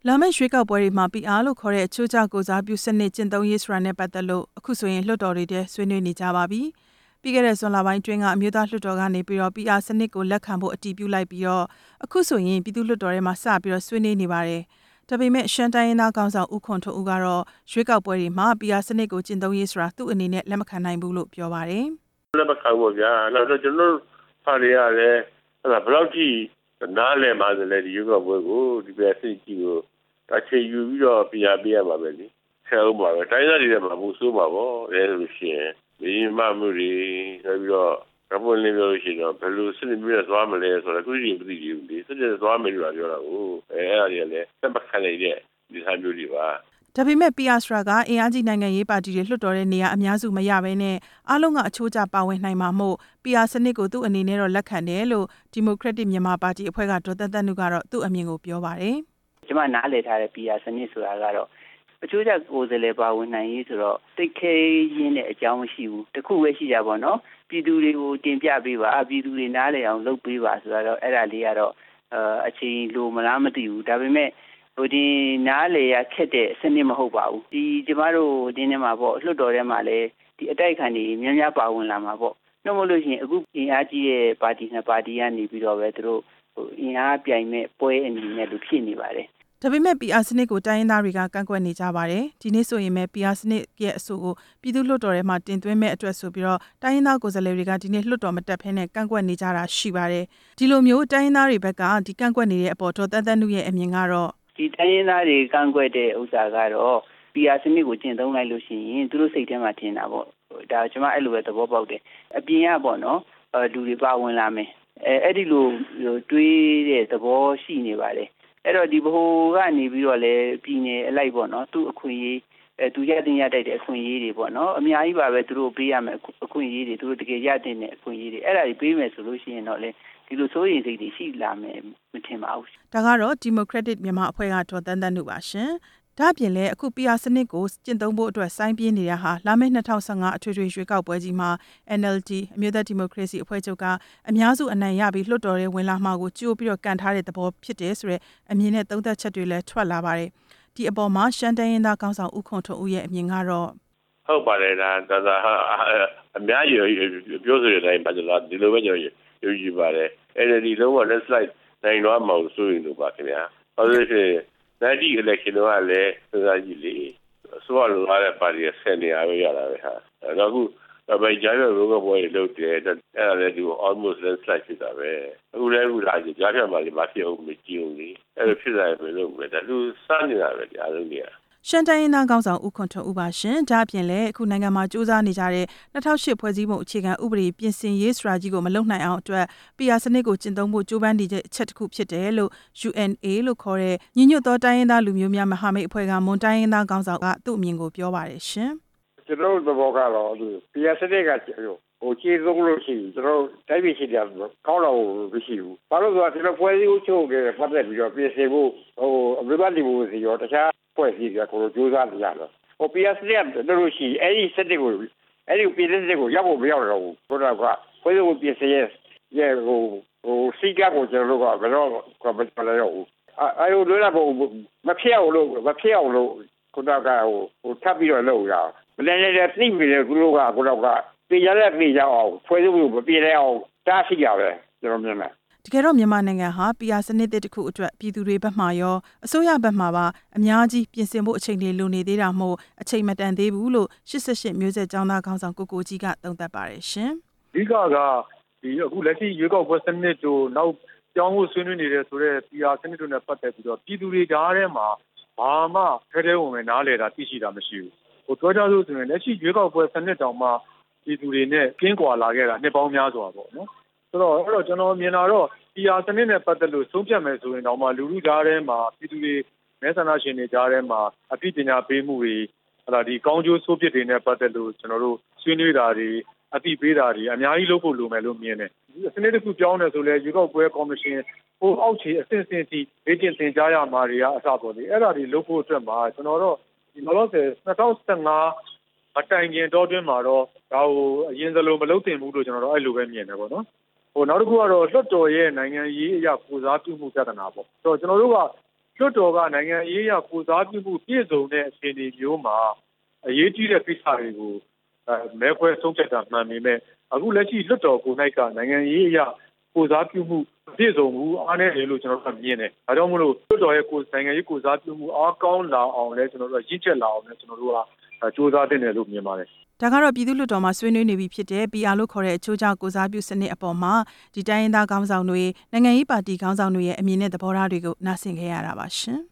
လာမယ့်ရွေးကောက်ပွဲတွေမှာ PR လို့ခေါ်တဲ့အချိုးကျကိုစားပြုစနစ်ကျင့်သုံးရေးဆိုတာနဲ့ပတ်သက်လို့အခုဆိုရင်လွှတ်တော်တွေထဲဆွေးနွေးနေကြပါပြီ။ပြီးခဲ့တဲ့ဇွန်လပိုင်းတွင်းကအမျိုးသားလွှတ်တော်ကနေပြီးတော့ PR စနစ်ကိုလက်ခံဖို့အတည်ပြုလိုက်ပြီးတော့အခုဆိုရင်ပြည်သူ့လွှတ်တော်ထဲမှာစပြီးတော့ဆွေးနွေးနေပါတယ်။ဒါပေမဲ့ရှမ်းတိုင်းရင်းသားခေါင်းဆောင်ဦးခွန်ထွန်းဦးကတော့ရွေးကောက်ပွဲတွေမှာ PR စနစ်ကိုကျင့်သုံးရေးဆိုတာသူ့အနေနဲ့လက်မခံနိုင်ဘူးလို့ပြောပါတယ်။လက်မခံဘူးဗျာ။နောက်တော့ကျွန်တော်ဖားရရတယ်။ဘယ်လောက်ထိနားလည်မှလည်းဒီရွေးကောက်ပွဲကိုဒီ PR စနစ်ကြီးကိုအခြေယူပြီးတော့PRပေးရပါပဲလေ။ဆဲဦးပါပဲ။တိုင်းသားတွေထဲမှာဘူးဆိုးပါဗော။လဲလို့ရှိရင်ဒီမှမှုတွေဆက်ပြီးတော့ကပွင့်လင်းလို့ရှိတော့ဘယ်လိုစနစ်မျိုးနဲ့သွားမလဲဆိုတော့အခုဒီမသိဘူးလေ။စနစ်သွားမယ်လို့ပြောတာကိုအဲ့ဒါကြီးလည်းသက်မခံနိုင်တဲ့ဒီဟာမျိုးတွေပါ။ဒါပေမဲ့ PR ဆိုတာကအင်အားကြီးနိုင်ငံရေးပါတီတွေလွှတ်တော်တဲ့နေရာအများစုမရဘဲနဲ့အားလုံးကအချိုးကျပါဝင်နိုင်မှာမို့ PR စနစ်ကိုသူ့အနေနဲ့တော့လက်ခံတယ်လို့ Democratic မြန်မာပါတီအဖွဲ့ကဒေါ်သန်းသန်းနုကတော့သူ့အမြင်ကိုပြောပါတယ်။ကျွန်မနားလည်ထားတဲ့ PR စနစ်ဆိုတာကတော့အချိုးကျကိုယ်စားလှယ်ပါဝင်နိုင်ရေးဆိုတော့တိတ်ခဲရင်းတဲ့အကြောင်းမရှိဘူး။တခုပဲရှိကြပါတော့။ပြည်သူတွေကိုတင်ပြပေးပါပြည်သူတွေနားလည်အောင်လုပ်ပေးပါဆိုတော့အဲ့ဒါလေးကတော့အချိန်လိုမလားမသိဘူး။ဒါပေမဲ့ဒီနားလေရခက်တဲ့စနစ်မဟုတ်ပါဘူးဒီကျမတို့ဒီနေ့မှာပေါ့လွှတ်တော်ထဲမှာလည်းဒီအတိုက်ခံတွေများများပါဝင်လာမှာပေါ့နှုတ်မလို့ရှိရင်အခုအင်အားကြီးရဲ့ပါတီနှစ်ပါတီကနေပြီးတော့ပဲသူတို့အင်အားပြိုင်မဲ့ပွဲအနေနဲ့လူဖြစ်နေပါတယ်ဒါပေမဲ့ PR စနစ်ကိုတိုင်းရင်းသားတွေကကန့်ကွက်နေကြပါတယ်ဒီနေ့ဆိုရင်ပဲ PR စနစ်ရဲ့အဆိုကိုပြည်သူ့လွှတ်တော်ထဲမှာတင်သွင်းမဲ့အတွက်ဆိုပြီးတော့တိုင်းရင်းသားကိုယ်စားလှယ်တွေကဒီနေ့လွှတ်တော်မတက်ဘဲနဲ့ကန့်ကွက်နေကြတာရှိပါတယ်ဒီလိုမျိုးတိုင်းရင်းသားတွေဘက်ကဒီကန့်ကွက်နေတဲ့အပေါ်ဒေါ်သန်းသန်းနုရဲ့အမြင်ကတော့ဒီတိုင်းရင်းသားတွေကန့်ကွက်တဲ့ဥစ္စာကတော့ PR စနစ်ကိုကျင့်သုံးလိုက်လို့ရှိရင်သူတို့စိတ်ထဲမှာထင်တာပေါ့ဒါကျွန်မအဲ့လိုပဲသဘောပေါက်တယ်အပြင်ကပေါ့နော်လူတွေပါဝင်လာမယ်အဲ့ဒီလိုတွေးတဲ့သဘောရှိနေပါတယ်အဲ့တော့ဒီဘိုးကနေပြီးတော့လည်းပြည်နယ်အလိုက်ပေါ့နော်သူ့အခွင့်အရေးသူရတဲ့ရတိုက်တဲ့အခွင့်အရေးတွေပေါ့နော်အများကြီးပါပဲသူတို့ပေးရမယ်အခွင့်အရေးတွေသူတို့တကယ်ရတဲ့အခွင့်အရေးတွေအဲ့ဒါတွေပေးမယ်ဆိုလို့ရှိရင်တော့လေဒီလိုစိုးရိမ်စိတ်တွေရှိလာမယ်မထင်ပါဘူးဒါကတော့ Democratic မြန်မာအဖွဲ့ကဒေါ်သန်းသန်းနုပါရှင်ဒါ့အပြင်လည်းအခု PR စနစ်ကိုကျင့်သုံးဖို့အတွက်စိုင်းပြင်းနေတာဟာလာမယ့်2015အထွေထွေရွေးကောက်ပွဲကြီးမှာ NLD အမျိုးသားဒီမိုကရေစီအဖွဲ့ချုပ်ကအများစုအနိုင်ရပြီးလွှတ်တော်ထဲဝင်လာမှာကိုကြိုးပြီးတော့ကန်ထားတဲ့သဘောဖြစ်တယ်ဆိုတဲ့အမြင်နဲ့သုံးသပ်ချက်တွေလည်းထွက်လာပါတယ်ဒီအပေါ်မှာရှမ်းတိုင်းရင်းသားခေါင်းဆောင်ဦးခွန်ထွန်းဦးရဲ့အမြင်ကတော့ဟုတ်ပါတယ်ဒါအများကြီးပြောဆိုတဲ့အတိုင်းပါလားဒီလိုပဲကျွန်တော်ယုံကြည်ပါတယ် NLD လုံးဝ landslide နိုင်တော့မှဆိုရင်လို့ပါခင်ဗျာဟုတ်လို့ရှိရင်90 election တော့လည်းစဉ်းစားကြည့်လေဆိုတော့လာတဲ့ပါတီက10နေရာပဲရတာပဲဟာတော့အခုဗိုက်ကြားရရိုးကပွဲလုပ်တယ်အဲ့ဒါလည်းဒီ almost landslide ဖြစ်တာပဲအခုလည်းအခုလာကြကြားပြမှာလေမဖြစ်အောင်မကြည့်ဘူးလေအဲ့လိုဖြစ်လာရင်ဘယ်လိုလဲဒါလူစနေတာပဲအားလုံးကြီးရှမ်းတိုင်းရင်းသားခေါင်းဆောင်ဦးခွန်ထွန်းဦးပါရှင်ဒါအပြင်လည်းအခုနိုင်ငံမှာစူးစမ်းနေကြတဲ့2008ဖွဲ့စည်းပုံအခြေခံဥပဒေပြင်ဆင်ရေးစရာကြီးကိုမလုပ်နိုင်အောင်အတွက် PR စနစ်ကိုကျင့်သုံးဖို့ကြိုးပမ်းနေတဲ့အချက်တစ်ခုဖြစ်တယ်လို့ UNA လို့ခေါ်တဲ့ညီညွတ်သောတိုင်းရင်းသားလူမျိုးများမဟာမိတ်အဖွဲ့ကမွန်တိုင်းရင်းသားခေါင်းဆောင်ကသူ့အမြင်ကိုပြောပါတယ်ရှင်ကျွန်တော်တို့ဘောကတော့ဒီ PR စနစ်ကဟိုကျေးဇူးလို့ရှိရင်ကျွန်တော်တိုင်းပြည်ရှိတယ်ကောင်းတော့မရှိဘူးဘာလို့ဆိုတော့ကျွန်တော်ဖွဲ့စည်းအုပ်ချုပ်ခဲ့ပတ်သက်ပြီးတော့ပြင်ဆင်ဖို့ဟိုအမေရိကန်ဒီမိုကရေစီရောတခြားဖွဲ့စည်းကြကိုကြိုးစားနေရတော့ဟို PR စနစ်တို့ရှိအဲ့ဒီစနစ်ကိုအဲ့ဒီ PR စနစ်ကိုရောက်ဖို့မရောက်တော့ဘူးဆိုတော့ကဖွဲ့စည်းဖို့ပြင်ဆင်ရဲ့ဟိုစီကကိုကျွန်တော်တို့ကဘယ်တော့မပြောဘူးအဲ့လိုလွယ်လာဖို့မဖြစ်အောင်လို့ခုနကဟိုထပ်ပြီးတော့လုပ်ရမလဲတဲ့သိပြီလေခုလောကခုတော့ကပြည်ရတဲ့ပြည်ရအောင်ဖွဲ့စည်းဖို့မပြည်လဲအောင်တားရှိရပဲကျွန်တော်မြင်တယ်တကယ်တော့မြန်မာနိုင်ငံဟာ PR စနစ်တစ်ခုအတွက်ပြည်သူတွေဘက်မှရောအစိုးရဘက်မှပါအများကြီးပြင်ဆင်ဖို့အချိန်တွေလိုနေသေးတာမို့အချိန်မတန်သေးဘူးလို့88မျိုးဆက်ကျောင်းသားခေါင်းဆောင်ကိုကြီးကသုံးသပ်ပါတယ်ရှင်အဓိကဒီအခုလက်ရှိရွေးကောက်ပွဲစနစ်တို့နောက်ပြောင်းဖို့ဆွေးနွေးနေတဲ့ဆိုတော့ PR စနစ်တို့နဲ့ပတ်သက်ပြီးတော့ပြည်သူတွေကြားထဲမှာဘာမှထဲဝင်နားလည်တာသိရှိတာမရှိဘူးဟိုပြောကြလို့ဆိုရင်လက်ရှိရွေးကောက်ပွဲစနစ်တောင်မှပြည်သူတွေနဲ့ကင်းကွာလာခဲ့တာနှစ်ပေါင်းများစွာပေါ့နော်ဆိုတော့အဲ့တော့ကျွန်တော်မြင်လာတော့ PR စနစ်နဲ့ပတ်သက်လို့ဆုံးဖြတ်မယ်ဆိုရင်တော့မှလူလူကြားထဲမှာပြည်သူတွေမဲဆန္ဒရှင်တွေကြားထဲမှာအသိပညာပေးမှုတွေဟလာဒီကောင်းကျိုးဆိုးပြစ်တွေနဲ့ပတ်သက်လို့ကျွန်တော်တို့ဆွေးနွေးတာတွေအသိပေးတာတွေအများကြီးလုပ်ဖို့လိုမယ်လို့မြင်တယ်စနစ်တစ်ခုပြောင်းတယ်ဆိုလဲရွေးကောက်ပွဲကော်မရှင်ဟိုအောက်ခြေအဆင့်စီလေ့ကျင့်သင်ကြားရမှာတွေကအစပေါ်လေအဲ့ဒါတွေလုပ်ဖို့အတွက်မှာကျွန်တော်တို့ဒီလောလောဆယ်2015အတိုင်ခင်တော့တွင်းမှာတော့ဒါဟိုအရင်စလိုမလုပ်သင့်ဘူးလို့ကျွန်တော်တို့အဲ့လိုပဲမြင်တယ်ပေါ့နော်ဟိုနောက်တစ်ခုကတော့လွှတ်တော်ရဲ့နိုင်ငံရေးအရာပူစားပြုမှုပြဿနာပေါ့ဆိုတော့ကျွန်တော်တို့ကလွှတ်တော်ကနိုင်ငံရေးအရကိုစားပြုမှုပြည့်စုံတဲ့အခြေအနေမျိုးမှာအရေးကြီးတဲ့ကိစ္စတွေကိုမဲခွဲဆုံးဖြတ်တာမှန်ပေမဲ့အခုလက်ရှိလွှတ်တော်ကို၌ကနိုင်ငံရေးအရကိုစားပြုမှုပြည့်စုံမှုအားနည်းတယ်လို့ကျွန်တော်တို့မြင်တယ်။ဒါကြောင့်မို့လို့လွှတ်တော်ရဲ့နိုင်ငံရေးကိုစားပြုမှုအားကောင်းလာအောင်လဲကျွန်တော်တို့ရင့်ကျက်လာအောင်လဲကျွန်တော်တို့ကစူးစမ်းတင်တယ်လို့မြင်ပါတယ်။ဒါကတော့ပြည်သူ့လွှတ်တော်မှာဆွေးနွေးနေပြီဖြစ်တဲ့ PR လို့ခေါ်တဲ့အချိုးကျကိုစားပြုစနစ်အပေါ်မှာဒီတိုင်းရင်းသားခေါင်းဆောင်တွေနိုင်ငံရေးပါတီခေါင်းဆောင်တွေရဲ့အမြင်နဲ့သဘောထားတွေကိုနားဆင်ခဲ့ရတာပါရှင်။